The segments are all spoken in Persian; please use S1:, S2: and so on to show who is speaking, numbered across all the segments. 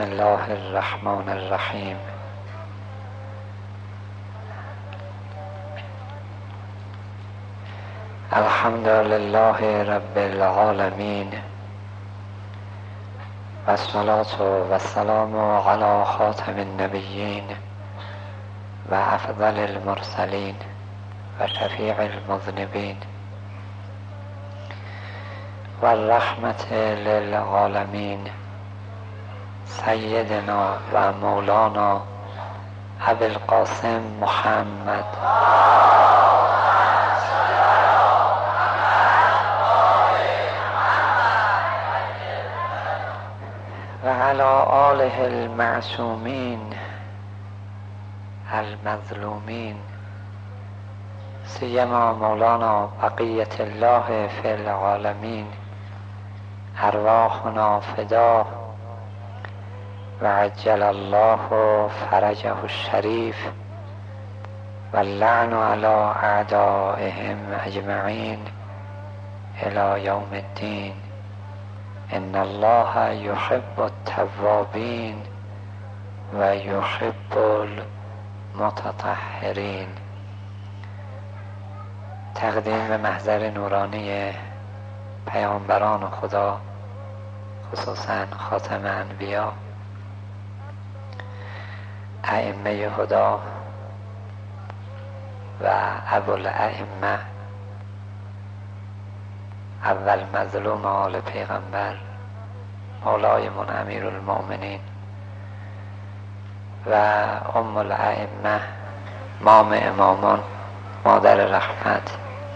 S1: بسم الله الرحمن الرحیم. الحمد لله رب العالمین و الصلاة و السلام علی خاتم النبیین و افضل المرسلین و شفیع المذنبین و الرحمة للعالمین سیدنا و مولانا ابی القاسم محمد و علی آله المعصومین المظلومین سیما مولانا بقیة الله فی العالمین ارواحنا فدا و عجل الله فرجه الشریف و اللعن علی اعدائهم اجمعین الی یوم الدین. ان الله یحب التوابین و یحب المتطهرین. تقدیم به محضر نورانی پیامبران خدا، خصوصا خاتم انبیا، ائمه هدا و ابوالائمه، اول مظلوم آل پیغمبر مولای من امیر المؤمنین و ام الائمه مام امامان، مادر رحمت،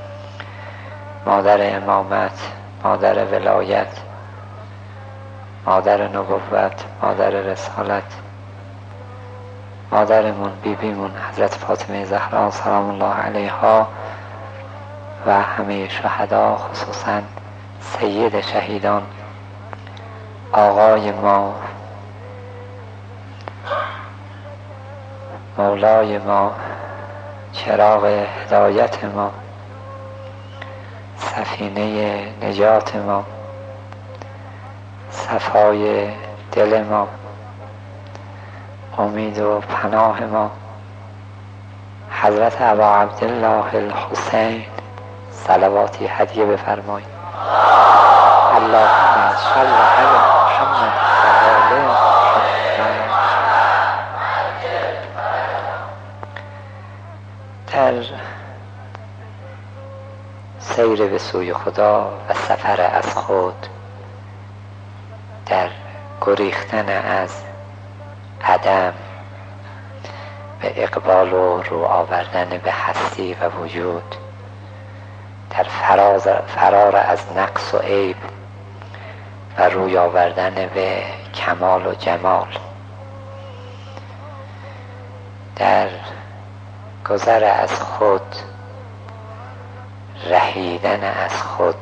S1: مادر امامت، مادر ولایت، مادر نبوت، مادر رسالت، مادرمون بیبیمون حضرت فاطمه زهرا سلام الله علیها و همه شهدا، خصوصا سید شهیدان آقای ما، مولای ما، چراغ هدایت ما، سفینه نجات ما، صفای دل ما، امید و پناه ما، حضرت ابا عبدالله الحسین صلواتی هدیه بفرمایید. اللهم صل علی محمد و آل محمد. در سیر به سوی خدا و سفر از خود، در گریختن از عدم به اقبال و رو آوردن به هستی و وجود، در فرار از نقص و عیب و روی آوردن به کمال و جمال، در گذر از خود، رهیدن از خود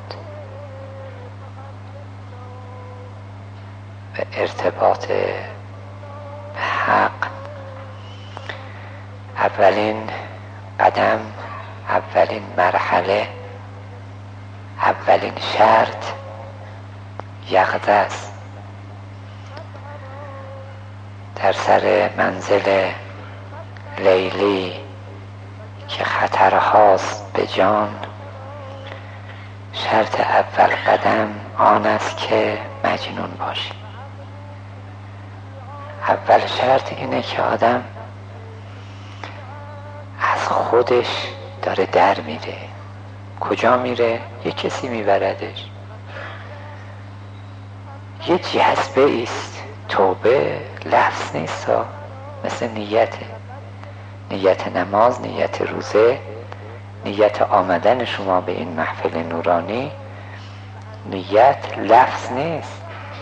S1: به ارتباط به حق، اولین قدم، اولین مرحله، اولین شرط یقظه است. در سر منزل لیلی که خطرهاست به جان، شرط اول قدم آن است که مجنون باشی. اول شرط اینه که آدم از خودش داره در میره. کجا میره؟ یه کسی میبردش. یه جذبه ایست. توبه لفظ نیست، مثل نیته، نیت نماز، نیت روزه، نیت آمدن شما به این محفل نورانی. نیت لفظ نیست،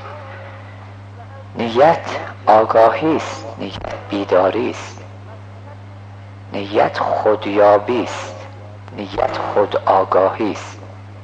S1: نیت آگاهی است، نیت بیداری است، نیت خودیابی است، نیت خود آگاهی است،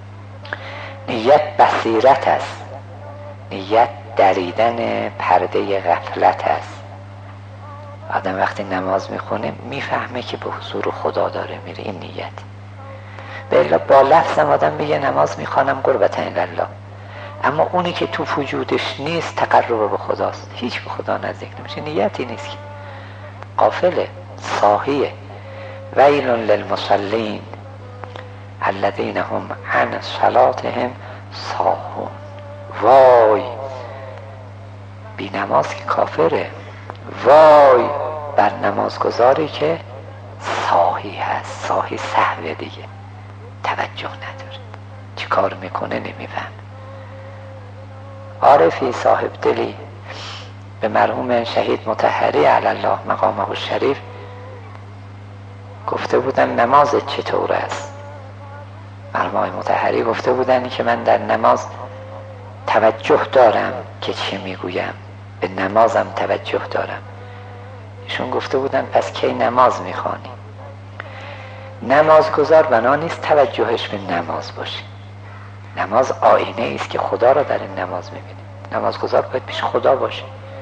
S1: نیت بصیرت است، نیت دریدن پرده غفلت است. آدم وقتی نماز میخونه میفهمه که به حضور خدا داره میره، این نیت. به الا با لفظم آدم میگه نماز میخوانم قربت الله، اما اونی که تو وجودش نیست تقرب به خداست، هیچ به خدا نزدیک نمیشه. نیتی نیست که غافله، ساهیه. ویل للمصلین الذین هم عن صلاتهم ساهون. وای بی نماز که کافره، وای بر نمازگزاری که ساهی هست. ساهی سهوه دیگه، توجه نداره، چی کار میکنه نمیفهم. عارفی صاحب دلی به مرحوم شهید مطهری علی الله مقامه الشریف گفته بودن نمازت چطور است؟ مرحوم مطهری گفته بودن که من در نماز توجه دارم که چی میگویم، به نمازم توجه دارم. ایشون گفته بودن پس کی نماز میخوانی؟ نمازگزار بنا نیست توجهش به نماز باشه. نماز آینه است که خدا را در این نماز میبینه. نمازگزار باید پیش خدا باشه.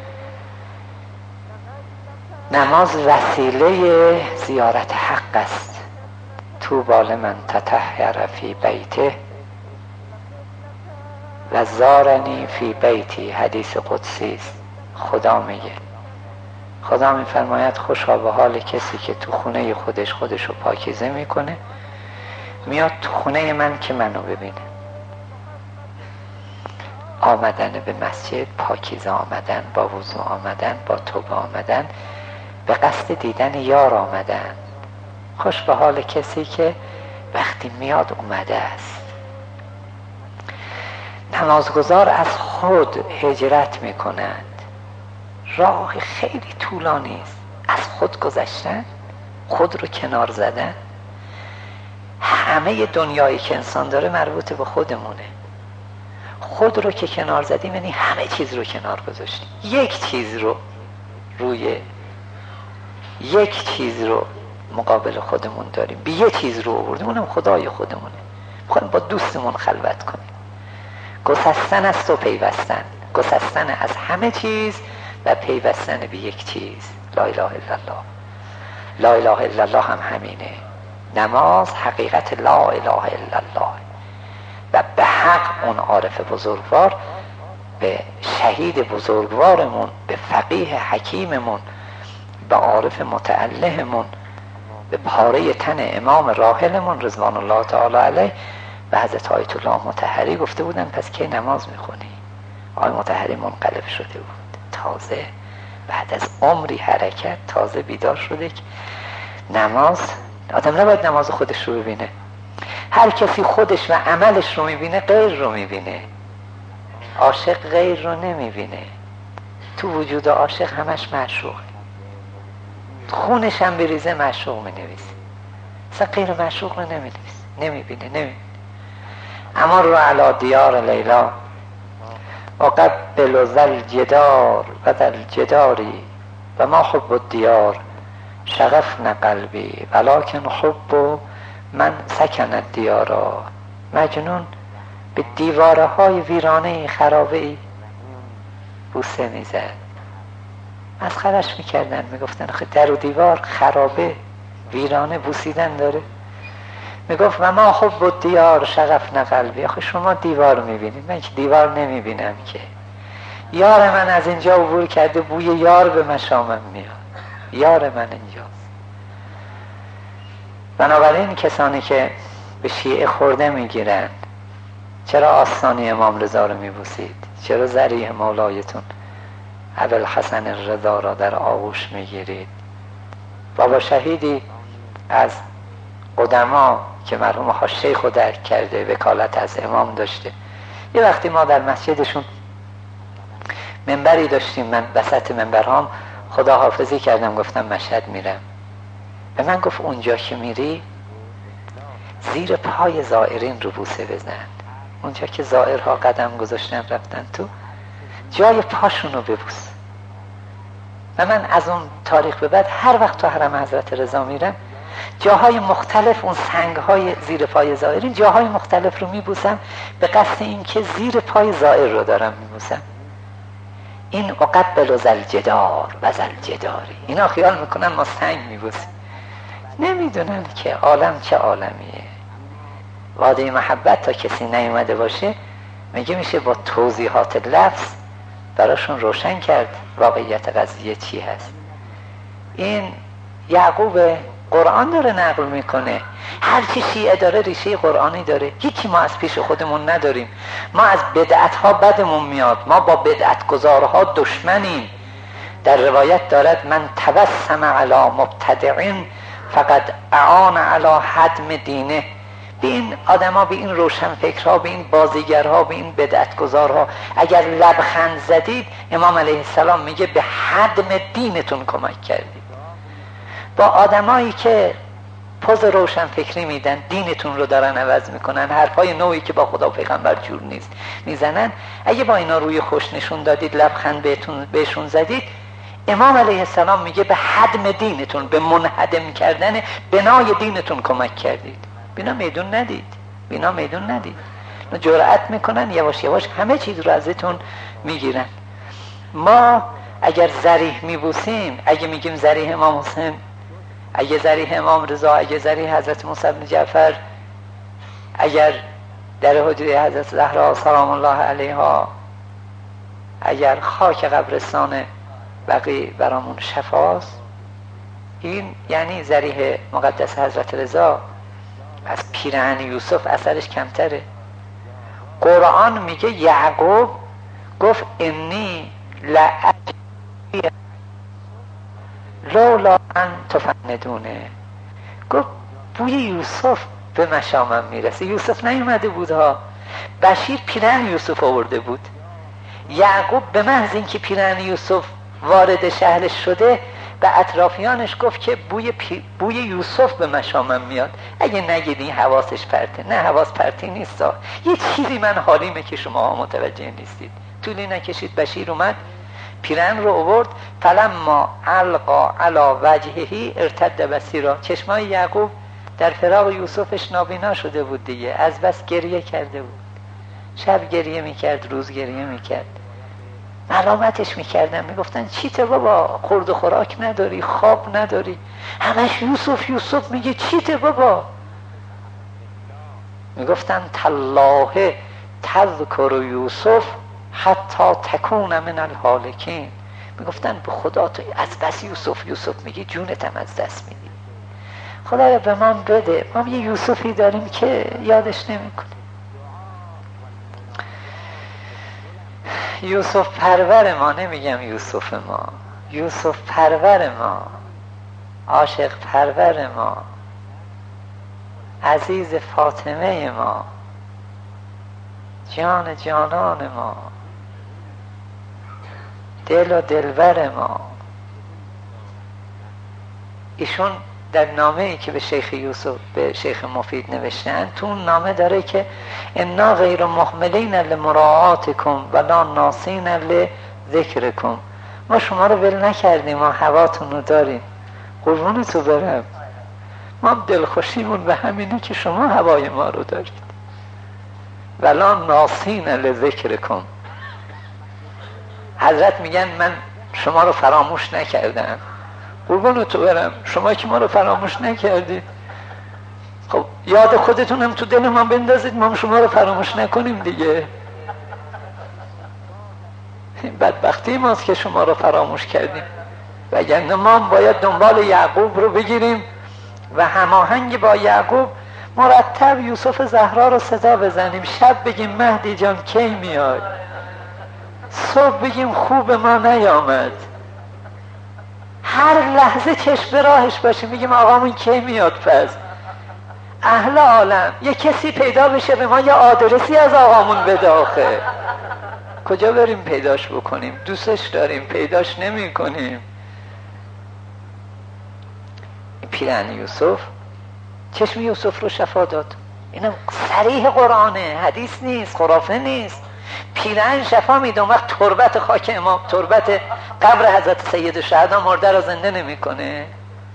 S1: نماز وسیله زیارت حق است. طوبی لمن تطهر فی بیته و زارنی فی بیتی، حدیث قدسی است. خدا میگه، خدا میفرماید خوشا به حال کسی که تو خونه خودش رو پاکیزه میکنه، میاد تو خونه من که منو ببینه. آمدن به مسجد، پاکیزه آمدن، با وضو آمدن، با توبه آمدن، به قصد دیدن یار آمدن. خوش به حال کسی که وقتی میاد اومده است. نمازگزار از خود هجرت میکند. راه خیلی طولانی است. از خود گذشتن، خود رو کنار زدن. همه دنیایی که انسان داره مربوط به خودمونه. خود رو که کنار زدیم یعنی همه چیز رو کنار گذاشتیم. یک چیز رو مقابل خودمون داریم، به یه چیز رو آوردیم، اونم خدای خودمونه. میخوایم با دوستمون خلوت کنیم. گسستن است و پیوستن، گسستن از همه چیز و پیوستن به یک چیز، لا اله الا الله. لا اله الا الله هم همینه. نماز حقیقت لا اله الا الله و به حق اون عارف بزرگوار، به شهید بزرگوارمون، به فقیه حکیممون، به عارف متعلهمون، به پاره تن امام راحلمون رضوان الله تعالی علیه و حضرت آیت الله مطهری گفته بودن پس کی نماز میخونی؟ آقای مطهری منقلب شده بود، تازه بعد از عمری حرکت تازه بیدار شده که نماز، آدم نباید نماز خودش رو ببینه. هر کسی خودش و عملش رو میبینه غیر رو میبینه. عاشق غیر رو نمیبینه. تو وجود عاشق همش معشوق، خونش هم بریزه معشوق مینویسه، اصلا غیر معشوق رو نمیبینه. اما رو علی دیار لیلا و قبل ذل جدار و ذل جداری و ما حب الدیار شغفن قلبی ولکن حب من سکن الدیارا. مجنون به دیواره های ویرانه خرابه ای بوسه میزد. مسخرش میکردن، میگفتن خیلی در و دیوار خرابه ویرانه بوسیدن داره. میگفت و ما حب الدیار شغفن قلبی. آخه شما دیوار میبینید، من که دیوار نمیبینم که. یار من از اینجا عبور کرده، بوی یار به مشامم میاد، یار من اینجاست. بنابراین کسانی که به شیعه خورده میگیرن، چرا آستانه امام رضا رو میبوسید؟ چرا ذریح مولایتون ابوالحسن الرضا را در آغوش میگیرید؟ بابا شهیدی از قدما که مرحوم ها شیخ رو درک کرده، وکالت از امام داشته، یه وقتی ما در مسجدشون منبری داشتیم، من وسط منبرهام خداحافظی کردم، گفتم مشهد میرم. به من گفت اونجا که میری زیر پای زائرین رو بوسه بزن. اونجا که زائرها قدم گذاشتن رفتن تو، جای پاشون رو ببوس. و من از اون تاریخ به بعد هر وقت تو حرم حضرت رضا میرم، جاهای مختلف، اون سنگهای زیر پای زائرین، جاهای مختلف رو میبوسم به قصد این که زیر پای زائر رو دارم میبوسم. این اقبل ذل جدار و ذل جداری. اینا خیال میکنن ما سنگ میبوسیم، نمیدونن که عالم چه عالمیه. وادی محبت تا کسی نیومده باشه میشه با توضیحات لفظ براشون روشن کرد واقعیت قضیه چی هست. این یعقوب قرآن داره نقل میکنه. هر چی شیعه داره ریشه قرآنی داره، هیچی ما از پیش خودمون نداریم. ما از بدعت ها بدمون میاد، ما با بدعت گذارها دشمنیم. در روایت دارد من تبسم علی مبتدعین فقد اعان علی هدم دینه. به این آدما، به این روشنفکرها، به این بازیگرها، به این بدعتگذارها اگر لبخند زدید، امام علیه السلام میگه به هدم دینتون کمک کردید. با آدمایی که پوز روشنفکری میدن، دینتون رو دارن عوض میکنن، حرفای نوعی که با خدا و پیغمبر جور نیست میزنن، اگه با اینا روی خوش نشون دادید، لبخند بهشون زدید، امام علیه السلام میگه به هدم دینتون، به منهدم کردن بنای دینتون کمک کردید. بینا میدون ندید، بینا میدون ندید. جرأت میکنن یواش یواش همه چیز رو ازتون میگیرن. ما اگر ذریح میبوسیم، اگه میگیم ذریح امام حسین، اگه ذریح امام رضا، اگه ذریح حضرت موسی بن جعفر، اگر در حجره حضرت زهرا سلام الله علیها، اگر خاک قبرستان بقیع برامون شفاست، این یعنی ذریح مقدس حضرت رضا از پیرهن یوسف اثرش کمتره. قرآن میگه یعقوب گفت انی لأجی لولا ان تفندونه، گفت بوی یوسف به مشامم میرسه. یوسف نیومده بود ها، بشیر پیرهن یوسف آورده بود. یعقوب به محض اینکه پیرهن یوسف وارد شهرش شده به اطرافیانش گفت که بوی یوسف به مشامم میاد. اگه نگیدین حواسش پرته، نه حواس پرتی نیست، یه چیزی من حالیمه که شما متوجه نیستید. طولی نکشید بشیر اومد، پیرهن رو آورد، فلما علقا علی وجهه ارتد بصیرا. چشمای یعقوب در فراق یوسفش نابینا شده بود دیگه، از بس گریه کرده بود. شب گریه میکرد، روز گریه میکرد. ملامتش میکردن، میگفتن چیته بابا، خورد و خوراک نداری، خواب نداری، همش یوسف یوسف. میگه چیته بابا؟ میگفتن تالله تذکر یوسف حتی تکون من الهالکین. میگفتن به خدا تو از بس یوسف یوسف میگی جونتم از دست میدی. خدایا به من بده، ما یه یوسفی داریم که یادش نمیکنه. یوسف پرور ما، نمیگم یوسف ما، یوسف پرور ما، عاشق پرور ما، عزیز فاطمه ما، جان جانان ما، دل و دلبر ما. ایشون در نامه‌ای که به شیخ یوسف، به شیخ مفید نوشتن، تو اون نامه داره که انا غیر محملین لمراعاتکم ولا ناسین لذکرکم. ما شما رو ول نکردیم، ما هواتون رو داریم، قربونتو برم. ما دلخوشیمون به همینه که شما هوای ما رو دارید. ولا ناسین لذکرکم. حضرت میگن من شما رو فراموش نکردم. قربونتو برم، شما که ما رو فراموش نکردید، خب یاد خودتون هم تو دل ما بندازید، ما شما رو فراموش نکنیم دیگه. این بدبختی ماست که شما رو فراموش کردیم، وگرنه ما باید دنبال یعقوب رو بگیریم و هماهنگ با یعقوب مرتب یوسف زهرا رو صدا بزنیم. شب بگیم مهدی جان کی میاد، صبح بگیم خوب ما نیامد، هر لحظه چشم به راهش باشیم بگیم آقامون کی میاد. پس اهل عالم یه کسی پیدا بشه به ما یه آدرسی از آقامون بده، آخه کجا بریم پیداش بکنیم؟ دوستش داریم پیداش نمی کنیم. پیرهن یوسف چشم یوسف رو شفا داد. اینم صریح قرآنه، حدیث نیست، خرافه نیست. پیرهن شفا میده. اون وقت تربت خاک امام، تربت قبر حضرت سید الشهدا مرده را زنده نمیکنه.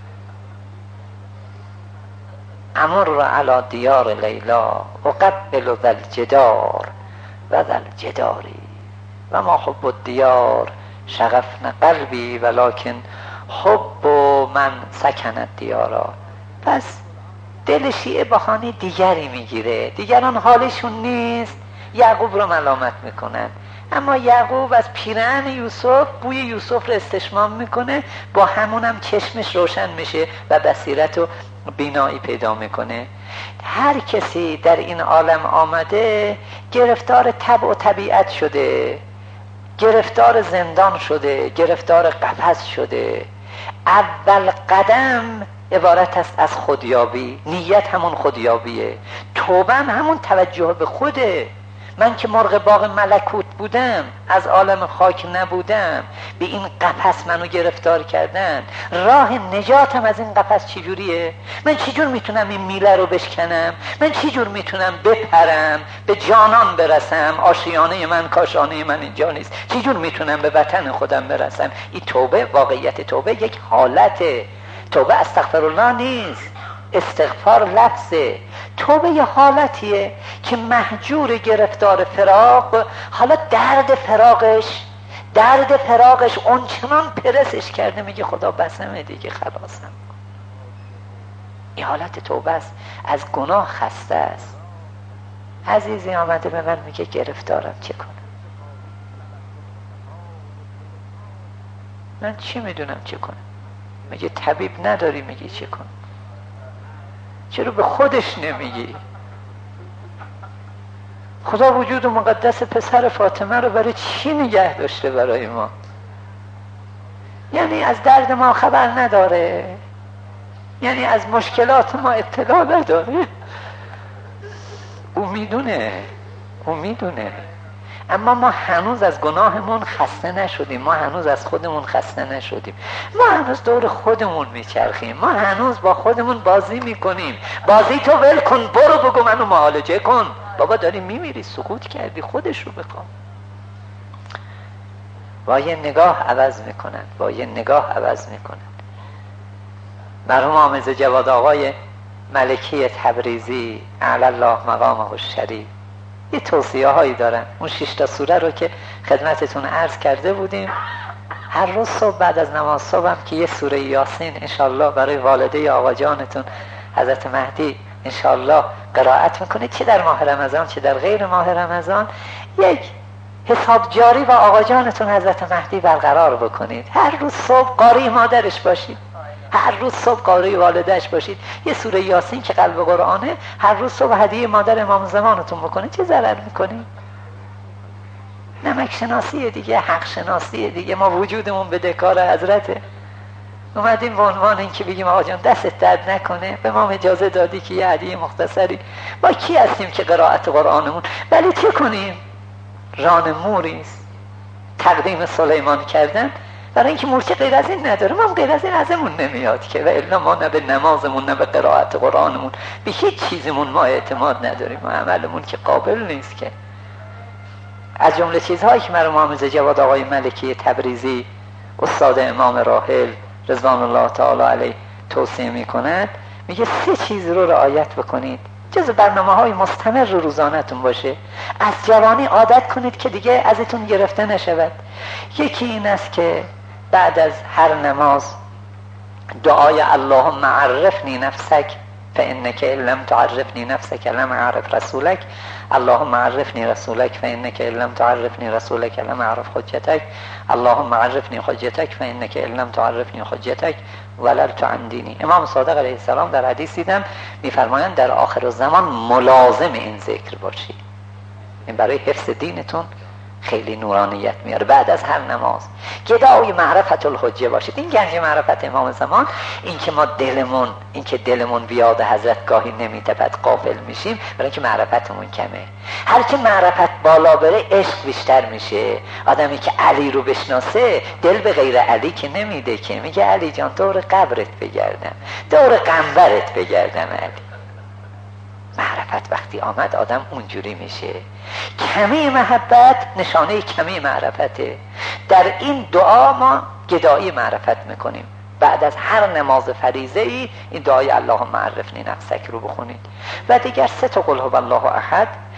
S1: امر را علی دیار لیلا و قبل ذل جدار و ذل جداری و ما حب الدیار شغفن قلبی ولکن حب من سکن دیارا. پس دل شیعه بهانه دیگری میگیره، دیگران حالشون نیست، یعقوب رو ملامت میکنن، اما یعقوب از پیرهن یوسف بوی یوسف رو استشمام میکنه، با همونم چشمش روشن میشه و بصیرت و بینایی پیدا میکنه. هر کسی در این عالم آمده گرفتار طبع و طبیعت شده، گرفتار زندان شده، گرفتار قفس شده. اول قدم عبارت است از خودیابی، نیت همون خودیابیه، توبه همون توجه به خوده. من که مرغ باغ ملکوت بودم، از عالم خاک نبودم، به این قفس منو گرفتار کردن. راه نجاتم از این قفس چجوریه؟ من چجور میتونم این میله رو بشکنم؟ من چجور میتونم بپرم به جانان برسم؟ آشیانه من کاشانه من اینجا نیست. چجور میتونم به وطن خودم برسم؟ این توبه، واقعیت توبه یک حالته. توبه استغفرالله نیست، استغفار لفظه. توبه یه حالتیه که مهجور گرفتار فراق، حالا درد فراقش اونچنان پرسش کرده میگه خدا بسمه دیگه، خلاصم. این حالت توبه است، از گناه خسته است. عزیزی آمده به من میگه گرفتارم، چه کنم؟ من چی میدونم چه کنم؟ میگه طبیب نداری، میگه چه کنم؟ چرا به خودش نمیگی؟ خدا وجود مقدس پسر فاطمه رو برای چی نگه داشته برای ما؟ یعنی از درد ما خبر نداره؟ یعنی از مشکلات ما اطلاع نداره؟ او میدونه. اما ما هنوز از گناهمون خسته نشدیم، ما هنوز از خودمون خسته نشدیم، ما هنوز دور خودمون میچرخیم، ما هنوز با خودمون بازی میکنیم. بازی تو ول کن، برو بگو منو معالجه کن. بابا داری میمیری، سقوط کردی، خودش رو بخوام. با یه نگاه عوض میکنن. مرحوم حامد جواد آقای ملکی تبریزی اعلی الله مقامه الشریف یه توصیه هایی دارن. اون 6 تا سوره رو که خدمتتون عرض کرده بودیم، هر روز صبح بعد از نماز صبح هم که یه سوره یاسین انشالله برای والده آقا جانتون حضرت مهدی انشالله قرائت میکنید، چه در ماه رمضان چه در غیر ماه رمضان. یک حساب جاری با آقا جانتون حضرت مهدی برقرار بکنید. هر روز صبح قاری مادرش باشید، هر روز صبح قاری والدهش باشید. یه سوره یاسین که قلب قرآنه، هر روز صبح هدیه مادر امام زمانتون بکنید. چه ضرر میکنید؟ نمک شناسیه دیگه، حق شناسیه دیگه. ما وجودمون بدهکار حضرته. اومدیم به عنوان این که بگیم آقا جان دستت درد نکنه، به ما اجازه دادی که یه هدیه مختصری. ما کی هستیم که قرائت قرآنمون؟ ولی چه کنیم؟ ران موریست. تقدیم سلیمان کردن برای اینکه مورچه غیر از این نداره. ما غیر از این ازمون نمیاد که، و الا ما نه به نمازمون نه به قرائت قرآنمون به هیچ چیزمون ما اعتماد نداریم. ما عملمون که قابل نیست که. از جمله چیزهایی که مرحوم حامد جواد آقای ملکی تبریزی استاد امام راحل رضوان الله تعالی علیه توصیه میکند، میگه 3 چیز رو رعایت بکنید، جز برنامه‌های مستمر رو روزانه‌تون باشه. از جوانی عادت کنید که دیگه ازتون گرفته نشود. یکی این است که بعد از هر نماز دعای اللهم عرفنی نفسک فانک ان لم تعرفنی نفسک لم اعرف رسولک، اللهم عرفنی رسولک فانک ان لم تعرفنی رسولک لم اعرف حجتک، اللهم عرفنی حجتک فانک ان لم تعرفنی حجتک وللت عن دینی. امام صادق علیه السلام در حدیث دیدم میفرمایند در آخر الزمان ملازم این ذکر باشید. این برای حفظ دینتون خیلی نورانیت میاره. بعد از هر نماز گدای معرفت الحجه باشید. این گنج معرفت امام زمان، این که ما دلمون بیاد حضرت گاهی نمیتپد، غافل میشیم برای اینکه معرفتمون کمه. هر که معرفت بالا بره عشق بیشتر میشه. آدمی که علی رو بشناسه دل به غیر علی که نمیده، که میگه علی جان دور قبرت بگردم، دور قنبرت بگردم علی. معرفت وقتی آمد آدم اونجوری میشه. کمی محبت نشانه کمی معرفته. در این دعا ما گدایی معرفت میکنیم. بعد از هر نماز فریضه ای این دعای اللهم عرفنی نفسک رو بخونید و دیگر 3 تا قل هو الله احد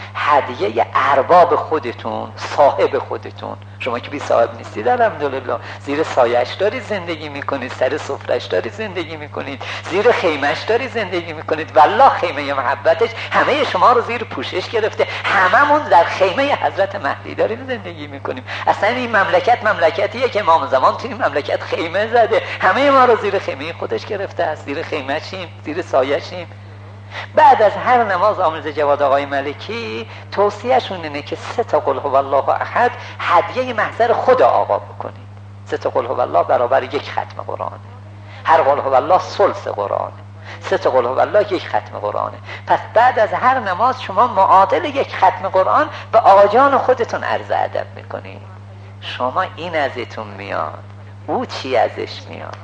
S1: هدیه ارباب خودتون، صاحب خودتون. شما که بی صاحب نیستید الحمدلله، زیر سایش دارید زندگی میکنید، سر سفرش دارید زندگی میکنید، زیر خیمش دارید زندگی میکنید. والله خیمه محبتش همه شما رو زیر پوشش گرفته. هممون در خیمه حضرت مهدی داریم زندگی میکنیم. اصلا این مملکت مملکتیه که امام زمان تو این مملکت خیمه زده، همه ما رو زیر خیمه خودش گرفته است، زیر خیمه‌شیم، زیر سایه‌شیم. بعد از هر نماز آموز جواد آقای ملکی توصیهشون اینه که 3 تا قل هو الله احد هدیه محضر خود آقا بکنید. 3 تا قل هو الله برابر 1 ختم قرآنه. هر قل هو الله ثلث قرآنه. 3 تا قل هو الله 1 ختم قرآنه. پس بعد از هر نماز شما معادل 1 ختم قرآن به آقا جان خودتون عرض ادب میکنید. شما این ازتون میاد، او چی ازش میاد؟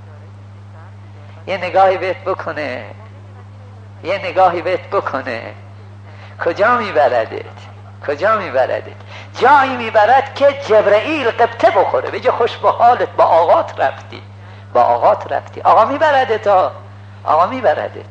S1: یه نگاهی بهت بکنه، یه نگاهی بهت بکنه. کجا میبردت؟ کجا میبردت؟ جایی میبرد که جبرئیل قبطه بخوره، بگه خوش به حالت، با آقات رفتی، با آقات رفتی. آقا میبردت، آقا میبردت.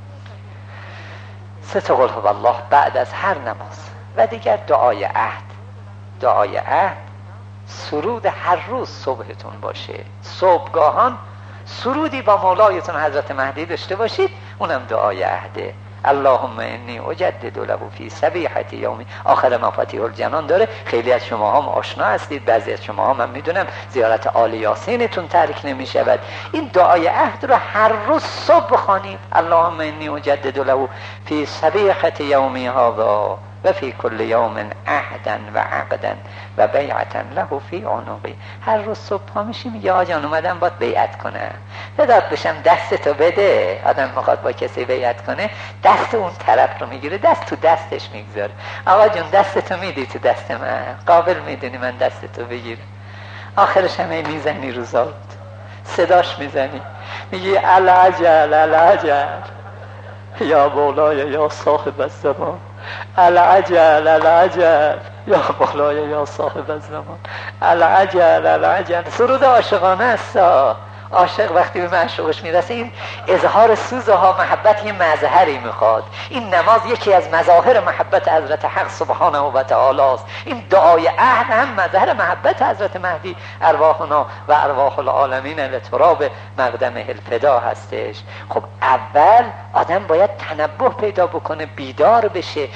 S1: 3 تا قل هو الله بعد از هر نماز. و دیگر دعای عهد. دعای عهد سرود هر روز صبحتون باشه. صبحگاهان سرودی با مولایتون حضرت مهدی داشته باشید، اونم دعای عهده. اللهم انی اجدد له فی صبیحة یومی. آخر مفاتیح الجنان داره. خیلی از شما هم آشنا هستید، بعضی از شما هم میدونم زیارت آل یاسینتون ترک نمی شود. این دعای عهد رو هر روز صبح بخوانید. اللهم انی اجدد له فی صبیحة یومی هذا و فی کل یوم عهدا و عقدا و بیعتا له فی عنقی. هر روز صبح پا میشی میگه آقا جان اومدم باید بیعت کنم، فدات بشم، دستتو بده. آدم میخواد با کسی بیعت کنه، دست اون طرف رو میگیره، دست تو دستش میگذاره. آقا جون دستتو میدی تو دست من، قابل میدونی من دستتو بگیرم. آخرش همه میزنی رو زاد، صداش میزنی، میگی العجل العجل یا مولای یا صاحب الزمان، العجل العجل یا مولای یا صاحب الزمان، العجل العجل. سرود عاشقانه است. عاشق وقتی به معشوقش میرسه این اظهار سوزها محبت یه مظهری میخواد. این نماز یکی از مظاهر محبت حضرت حق سبحانه و تعالی است. این دعای عهد هم مظهر محبت حضرت مهدی ارواحنا و ارواح العالمین لتراب مقدمه الفدا هستش. خب اول آدم باید تنبه پیدا بکنه، بیدار بشه،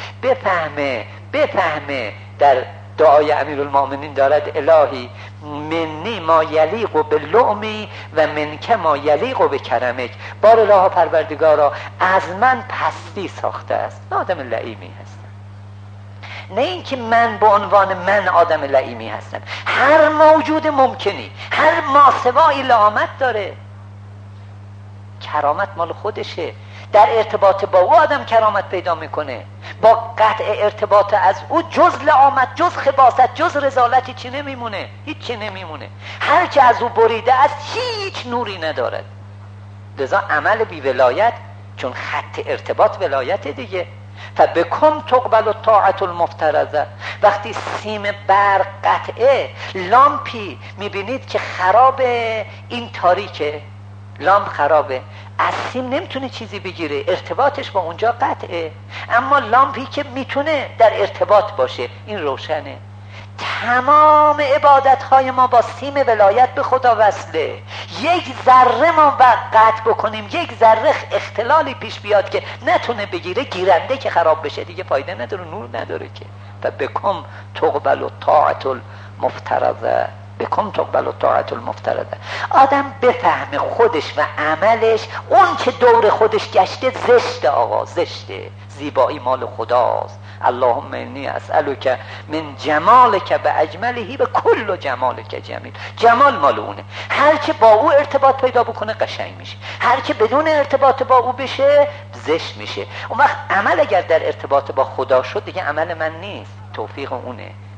S1: بفهمه در دعای امیرالمؤمنین دارد الهی منی ما یلیق باللؤمی و منک ما یلیق بکرمک. بار الله پروردگارا از من پستی ساخته است، من آدم لئیمی هستم. نه اینکه من به عنوان من آدم لئیمی هستم. هر موجود ممکنی، هر ماسوایی لامت داره، کرامت مال خودشه. در ارتباط با او آدم کرامت پیدا میکنه. با قطع ارتباط از او جز لعامت، جز خباثت، جز رذالتی چی نمیمونه؟ هیچ چی نمیمونه. هر که از او بریده است هیچ نوری ندارد. لذا عمل بی ولایت، چون خط ارتباط ولایت دیگه. فبکم تقبل الطاعة المفترضه. وقتی سیم برق قطعه، لامپی میبینید که خرابه، این تاریکه، لامپ خرابه، از سیم نمیتونه چیزی بگیره، ارتباطش با اونجا قطعه. اما لامپی که میتونه در ارتباط باشه این روشنه. تمام عبادتهای ما با سیم ولایت به خدا وصله. یک ذره ما قطع بکنیم، یک ذره اختلالی پیش بیاد که نتونه بگیره، گیرنده که خراب بشه دیگه فایده نداره، نور نداره که. و بکم تقبل الطاعة المفترضه، بکن تقبل الطاعة المفترضه. آدم بفهمه خودش و عملش، اون که دور خودش گشته زشته. آقا زشته، زیبایی مال خداست. اللهم انی اسألک من جمالک باجمله و کل جمالک جمیل. جمال مال اونه. هر که با او ارتباط پیدا بکنه قشنگ میشه، هر که بدون ارتباط با او بشه زشت میشه. اون وقت عمل اگر در ارتباط با خدا شد دیگه عمل من نیست، توفیق اونه.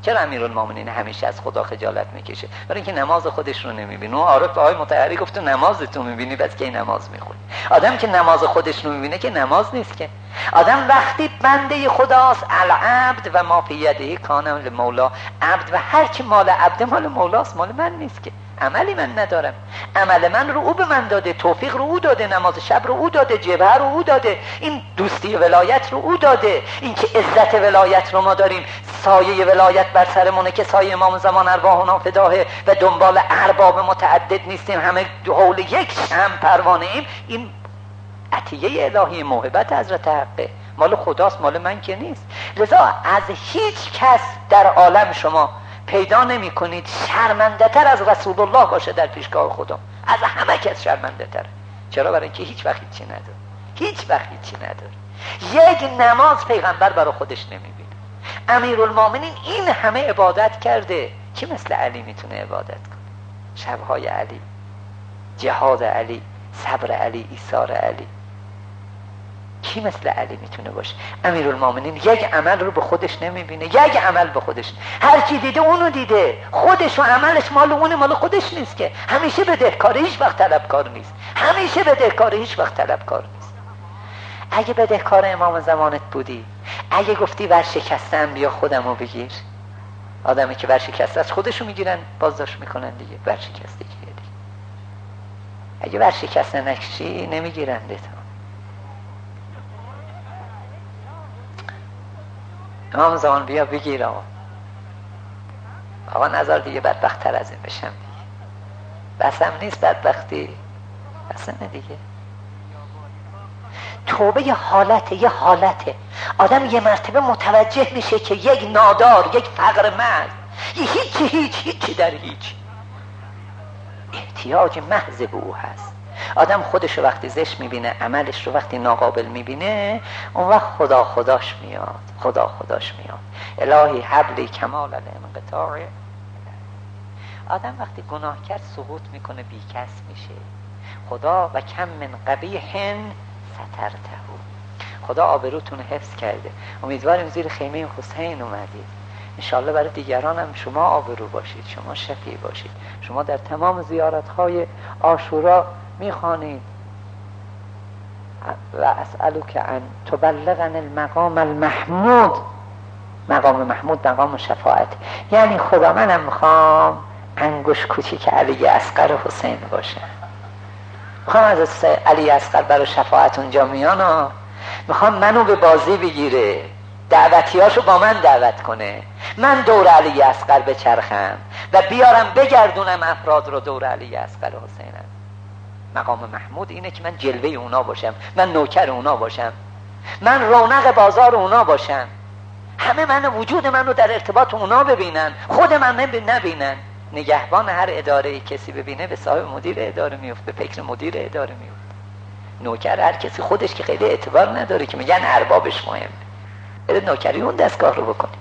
S1: چرا امیرالمومنین همیشه از خدا خجالت میکشه؟ برای اینکه نماز خودش رو نمیبینه. اون عارف به آقای مطهری گفت نماز تو میبینی بس که نماز میخونی. آدم که نماز خودش رو میبینه که نماز نیست که. آدم وقتی بنده خداست، العبد و ما فی یده کان للمولا، عبد و هر چی مال عبد مال مولاست، مال من نیست که. عملی من ندارم، عمل من رو او به من داده، توفیق رو او داده، نماز شب رو او داده، جبهه رو او داده، این دوستی ولایت رو او داده، این که عزت ولایت رو ما داریم، سایه ولایت بر سرمونه که سایه امام زمان ارواحنا فداه و دنبال ارباب متعدد نیستیم، همه حول یک شمع پروانه ایم. این عطیه الهی موهبت حضرت حقه، مال خداست، مال من که نیست. لذا از هیچ کس در عالم شما پیدا نمی کنید شرمنده تر از رسول الله باشه در پیشگاه خدا. از همه کس شرمنده تر. چرا؟ برای اینکه هیچ وقت هیچی نداره، هیچ وقت هیچی نداره. یک نماز پیغمبر برای خودش نمیبینه. امیرالمومنین این همه عبادت کرده، کی مثل علی میتونه عبادت کنه؟ شبهای علی، جهاد علی، صبر علی، ایثار علی، کی مثل علی میتونه باشه؟ امیرالمومنین یک عمل رو به خودش نمیبینه، یک عمل به خودش، هر کی دیده اونو دیده، خودش و عملش مال اونه، مال خودش نیست که. همیشه بدهکار، هیچ وقت طلبکار نیست. همیشه بدهکار، هیچ وقت طلبکار نیست. اگه بدهکار امام زمانت بودی، اگه گفتی ورشکستم بیا خودمو بگیر، آدمی که ورشکسته از خودشو میگیرن بازداشت میکنن دیگه، ورشکسته دیگه. اگه ورشکسته نکشی نمیگیرن دیتا. امام زمان بیا بگیر آقا نظر دیگه بدبخت تر از این بشم دیگه. بسم نیست بدبختی، بسمه دیگه. توبه یه حالته آدم یه مرتبه متوجه میشه که یک نادار، یک فقر مرد، یه هیچی در هیچ، احتیاج محض به او هست. آدم خودش رو وقتی زشت میبینه، عملش رو وقتی ناقابل میبینه، اون وقت خداش میاد. الهی حبلی کمال الانقطاع. آدم وقتی گناه کرد سقوط میکنه، بیکس میشه. خدا و کم من قبیح سترته، خدا آبروتون حفظ کرده. امیدواریم زیر خیمه حسین اومدید، انشالله برای دیگران هم شما آبرو باشید، شما شفیع باشید. شما در تمام زیارت‌های عاشورا میخوانید و اسألک ان تبلغن المقام المحمود. مقام محمود مقام شفاعت، یعنی خدا منم میخوام انگوش کوچیک علی اصغر حسین باشه. میخوام از علی اصغر برای شفاعت اونجا میانا، میخوام منو به بازی بگیره، دعوتیاشو با من دعوت کنه، من دور علی اصغر بچرخم و بیارم بگردونم افراد رو دور علی اصغر حسینم. مقام محمود اینه که من جلوه اونا باشم، من نوکر اونا باشم، من رونق بازار اونا باشم، همه من وجود من رو در ارتباط اونا ببینن، خود من نبینن. نگهبان هر اداره کسی ببینه به صاحب مدیر اداره میفته، به فکر مدیر اداره میفته. نوکر هر کسی خودش که خیلی اعتبار نداره، که میگن اربابش مهمه، برید نوکری اون دستگاه رو بکنید.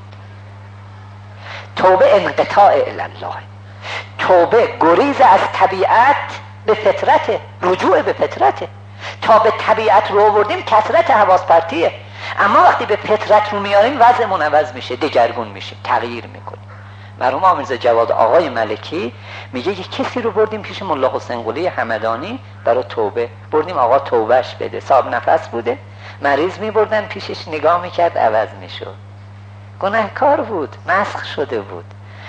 S1: توبه انقطاع الله، توبه گریز از طبیعت به فطرت، رجوع به فطرته. تا به طبیعت رو آوردیم کثرت حواس پرتیه، اما وقتی به فطرت رو میاریم وضعمون عوض میشه، دگرگون میشه، تغییر میکنیم. مرحوم آمیرزا جواد آقای ملکی میگه یک کسی رو بردیم پیش ملا حسین قلی همدانی برای توبه، بردیم آقا توبهش بده، صاحب نفس بوده، مریض میبردن پیشش، نگاه میکرد عوض میشد، گناهکار بود، مسخ شده بود.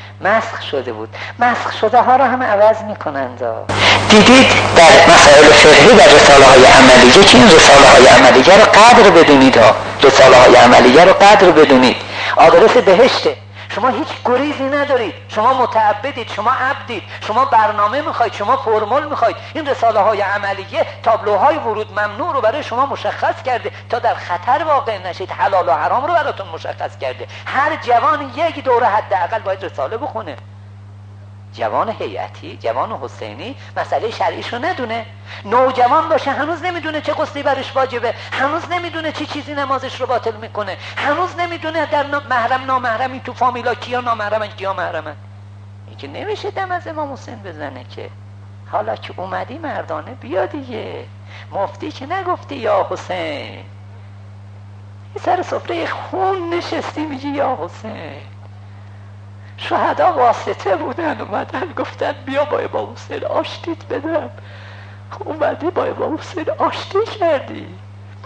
S1: مسخ شده ها رو هم عوض میکنند. دیدید در مسائل فقهی در رساله های عملیه که این رساله های عملیه رو قدر بدونید رساله های عملیه رو قدر بدونید. آدرس بهشته، شما هیچ گریزی ندارید، شما متعبدید، شما عبدید، شما برنامه میخواید، شما فرمول میخواید. این رساله های عملیه تابلوهای ورود ممنوع رو برای شما مشخص کرده تا در خطر واقع نشید، حلال و حرام رو براتون مشخص کرده. هر جوان یک دوره حداقل باید رساله بخونه. جوان هیئتی، جوان حسینی مسئله شرعیش رو ندونه، نوجوان باشه هنوز نمیدونه چه غسلی برش واجبه، هنوز نمیدونه چه چیزی نمازش رو باطل میکنه، هنوز نمیدونه در محرم نامحرمی تو فامیلا کیا نامحرمن کیا محرمن. این که نمیشه دم از امام حسین بزنه که. حالا که اومدی مردانه بیا دیگه، مفتی که نگفتی یا حسین، سر سفره خون نشستی میگی یا حسین. شهدا واسطه بودن، اومدن گفتن بیا با امام حسین آشتیت بدم، اومدی با امام حسین آشتی کردی،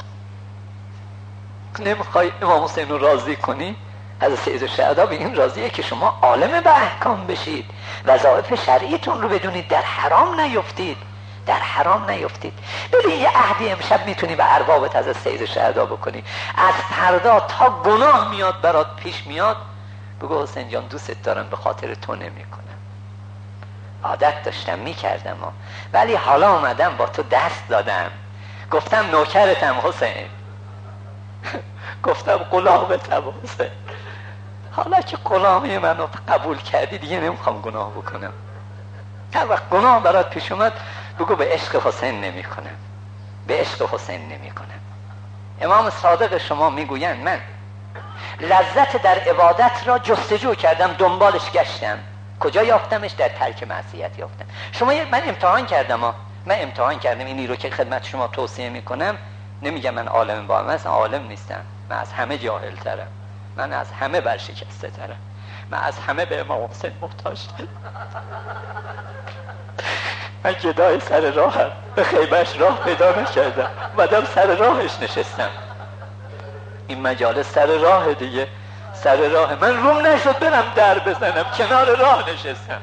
S1: نمیخوای امام حسین رو راضی کنی؟ حضرت سید الشهدا به این راضیه که شما عالم به احکام بشید، وظایف شرعیتون رو بدونید، در حرام نیفتید، در حرام نیفتید. ببین یه عهدی امشب میتونی به اربابت حضرت سید الشهدا بکنی، از فردا تا گناه میاد برات پیش میاد بگو حسین جان دوست دارم، به خاطر تو نمی کنم، عادت داشتم میکردم ولی حالا اومدم با تو دست دادم، گفتم نوکرتم حسین گفتم غلامتم حسین، حالا که غلامی منو قبول کردی دیگه نمیخوام گناه بکنم. هر وقت گناه برات پیش اومد بگو به عشق حسین نمی کنم، به عشق حسین نمی کنم. امام صادق شما میگویند من لذت در عبادت را جستجو کردم، دنبالش گشتم، کجا یافتمش؟ در ترک معصیت یافتم. شما من امتحان کردم من امتحان کردم، اینی رو که خدمت شما توصیه میکنم، نمیگم من عالم با من، اصلا عالم نیستم، من از همه جاهل ترم، من از همه برشکسته ترم، من از همه به امام حسین محتاج ترم. من گدای سر راهم، به خیمه‌اش راه پیدا نکردم، اومدم سر راهش نشستم. این مجالس سر راه دیگه، سر راه من روم نشد برم در بزنم، کنار راه نشستم.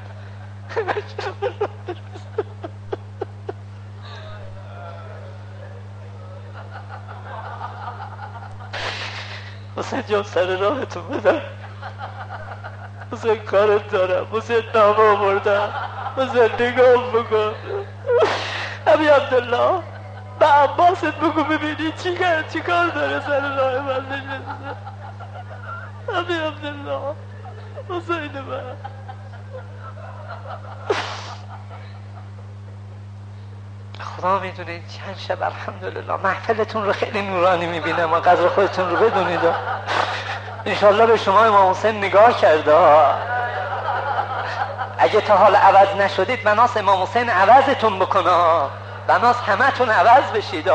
S1: حسین جان سر راهتون بدم، حسین کارت دارم، حسین نام آوردم، حسین نگاه بکن. ابی عبدالله به عباست بگو ببینی چی کار داره سر راه من نشسته. ابی عبدالله حسین من. خدا میدونه چند شب الحمدلله محفلتون رو خیلی نورانی میبینم و قدر خودتون رو بدونید. انشالله به شما امام حسین نگاه کرده. اگه تا حال عوض نشدید بناس امام حسین عوضتون بکنه، بناس همه تون عوض بشید.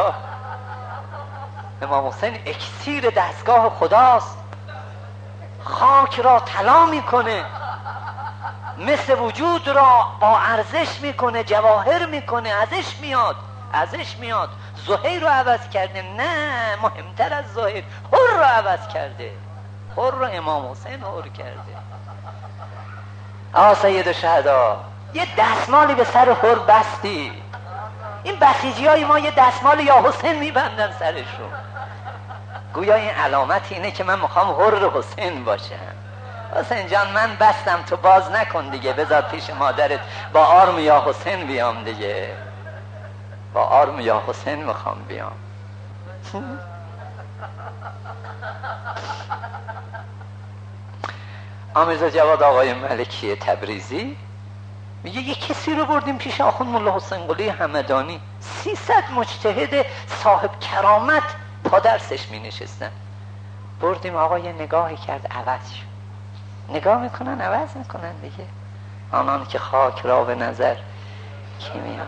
S1: امام حسین اکسیر دستگاه خداست، خاک را طلا میکنه، مثل وجود را با ارزش میکنه، جواهر میکنه، ازش میاد. زهیر رو عوض کرده، نه مهمتر از زهیر حر رو عوض کرده، حر رو امام حسین حر کرده. سید الشهدا یه دستمالی به سر حر بستی. این بسیجی های ما یه دستمال یا حسین میبندن سرشون، گویا این علامت اینه که من میخوام حر حسین باشم. حسین جان من بستم، تو باز نکن دیگه، بذار پیش مادرت با آرم یا حسین بیام دیگه، با آرم یا حسین میخوام بیام. آمیرزا جواد آقای ملکی تبریزی میگه یه کسی رو بردیم پیش آخوند مولا حسین قلی همدانی، 300 مجتهد صاحب کرامت پادرسش می نشستن. بردیم آقا یه نگاهی کرد عوض شد. نگاه میکنن عوض میکنن دیگه، آنان که خاک را به نظر کی میاد.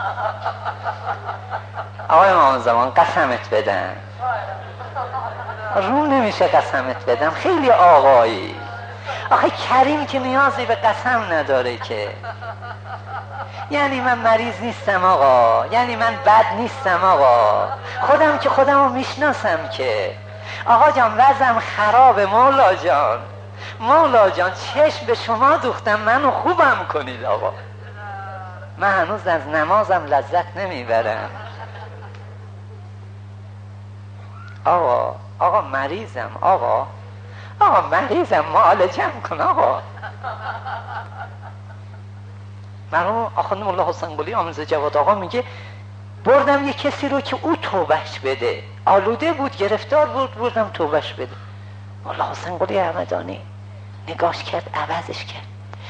S1: آقای امام زمان قسمت بدم، رو نمیشه قسمت بدم، خیلی آقایی. آخه کریم که نیازی به قسم نداره که. یعنی من مریض نیستم آقا، یعنی من بد نیستم آقا، خودم که خودمو میشناسم که. آقا جان وضعم خرابه، مولا جان چشم به شما دوختم، منو خوبم کنید آقا. من هنوز از نمازم لذت نمیبرم آقا مریضم آقا مریضم، معالجم کن آقا. مرحوم آخوند مولا حسین قلی آمیرزا جواد آقا میگه بردم یه کسی رو که او توبهش بده، آلوده بود، گرفتار بود، بردم توبهش بده. مولا حسین قلی همدانی نگاش کرد عوضش کرد.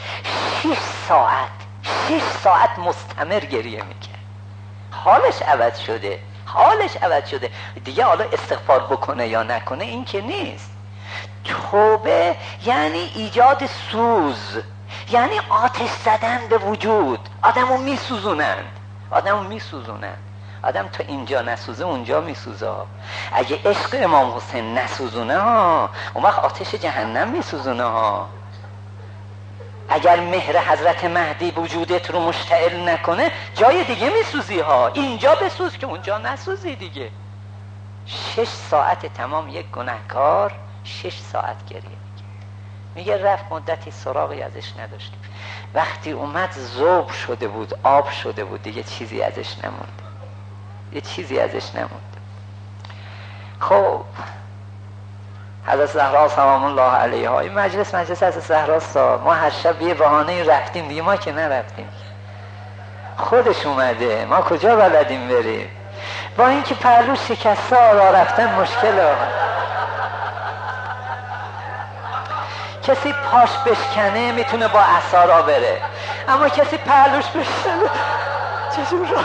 S1: 6 ساعت مستمر گریه میکرد. حالش عوض شده دیگه. حالا استغفار بکنه یا نکنه این که نیست. توبه یعنی ایجاد سوز، یعنی آتش زدن به وجود. آدمو میسوزونند. آدم تا اینجا نسوزه اونجا میسوزه. اگه عشق امام حسین نسوزونه ها، اون وقت آتش جهنم میسوزونه ها. اگر مهر حضرت مهدی وجودت رو مشتعل نکنه جای دیگه میسوزی ها، اینجا بسوز که اونجا نسوزی دیگه. 6 ساعت تمام یک گناهکار 6 ساعت گریه میگه رفت مدتی سراغی ازش نداشتیم، وقتی اومد ذوب شده بود، آب شده بود، دیگه چیزی ازش نموند، یه چیزی ازش نموند. خب حضرت زهرا سلام الله علیها، این مجلس حضرت زهراست، ما هر شب یه بهانه رفتیم دیگه، ما که نرفتیم، خودش اومده، ما کجا بلدیم بریم؟ با اینکه پهلو شکسته راه رفتن مشکله، کسی پاش بشکنه میتونه با عصا بره، اما کسی پهلوش بشکنه چجور راه؟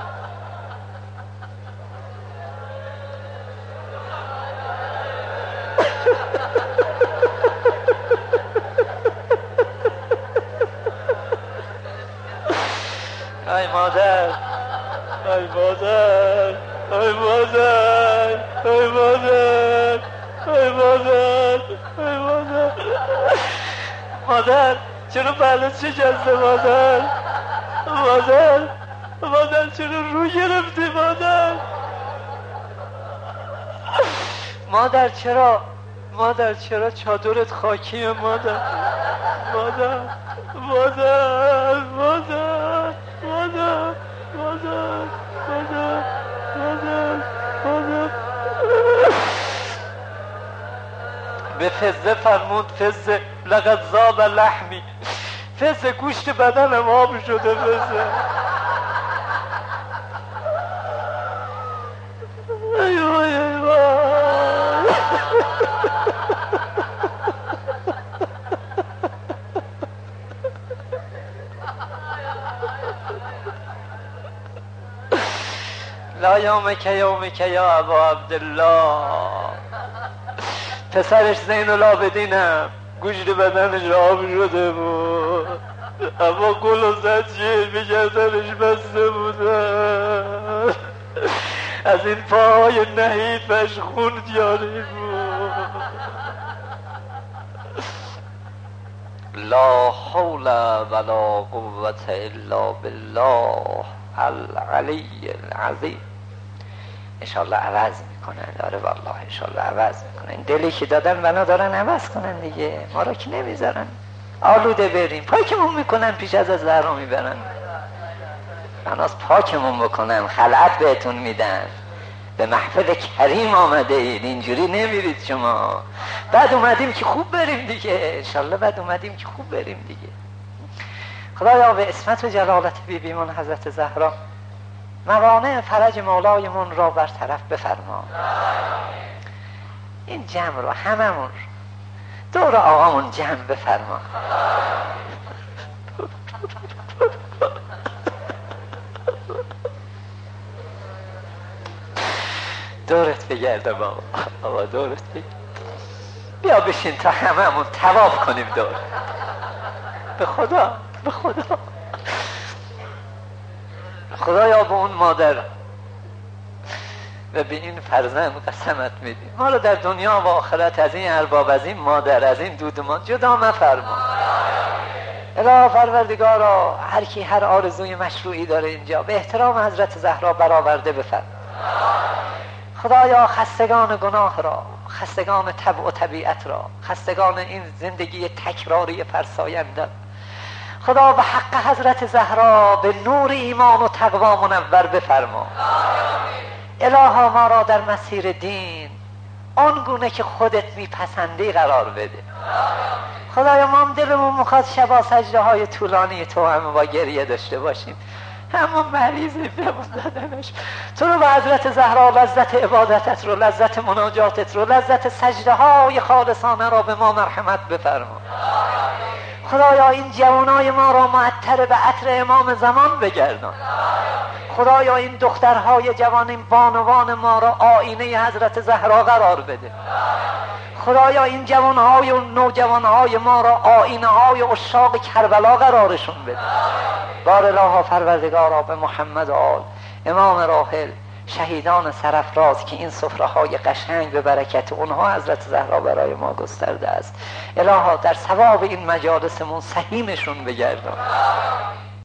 S1: ای مادر، ای مادر، ای مادر، ای مادر، ای مادر، ای مادر، مادر چرا بلد شکسته؟ مادر، مادر، مادر چرا رو گرفتی؟ مادر، مادر چرا، مادر چرا چادرت خاکیه؟ مادر، مادر، مادر، مادر، مادر، مادر، مادر، مادر، مادر. به فزه فرمود، فزه لقد ذاب لحمی، فزه گوشت بدنم آب شده، فزه. ای وای ای وای. لا یومک یومک یا ابا عبدالله، پسرش زین العابدینم گوشت بدنش آب شده بود، اما گل و زنجیر به گردنش بسته بودن، از این پاهای نحیفش خون جاری بود. لا حول ولا قوة الا بالله العلی العظیم. انشالله عوض میکنن، داره والله انشالله عوض میکنن، دلی که دادن بنا دارن عوض کنن دیگه، ما را که نمیذارن آلوده بریم، پاکمون میکنن پیش از زهرا میبرن، بناست پاکمون بکنن، خلعت بهتون میدن، به محفل کریم آمده اید، اینجوری نمیرید شما، بعد اومدیم که خوب بریم دیگه، انشالله بعد اومدیم که خوب بریم دیگه. خدایا به اسمت و جلالت بیبیمون حضرت زهرا موانع فرج مولایمون را برطرف بفرما، این جمع رو هممون دور آقامون جمع بفرما. دورت بگرده بابا، بابا دورت بگرده، بیا بشین تا هممون طواف کنیم دور. به خدا، به خدا، خدایا به اون مادر و به این فرزند قسمت میدیم، ما رو در دنیا و آخرت از این ارباب، از این مادر، از این دودمان جدا مفرما. اله پروردگارا، هر کی هر آرزوی مشروعی داره اینجا به احترام حضرت زهرا برآورده بفرما. خدایا خستگان گناه را، خستگان طبع و طبیعت را، خستگان این زندگی تکراری فرساینده، خدا به حق حضرت زهرا به نور ایمان و تقوا منور بفرما. الها ما را در مسیر دین آنگونه که خودت میپسندی قرار بده. خدایا ما هم دلمون میخواد شبا سجده های طولانی تو همه با گریه داشته باشیم، همون مریضی بمون دادنش. تو رو به حضرت زهرا لذت عبادتت رو، لذت مناجاتت رو، لذت سجده های خالصانه را به ما مرحمت بفرما. خدایا این جوانای ما را معطر به عطر امام زمان بگردان. خدایا این دخترهای جوان، این بانوان ما را آینه حضرت زهرا قرار بده. خدایا این جوانهای و نوجوانهای ما را آینه های عشاق کربلا قرارشون بده. بار الله پروردگارا به محمد و آل، امام راحل شهیدان سرافراز که این سفره های قشنگ به برکت اونها حضرت زهرا برای ما گسترده است. الها در ثواب این مجالسمون سهیمشون بگردان.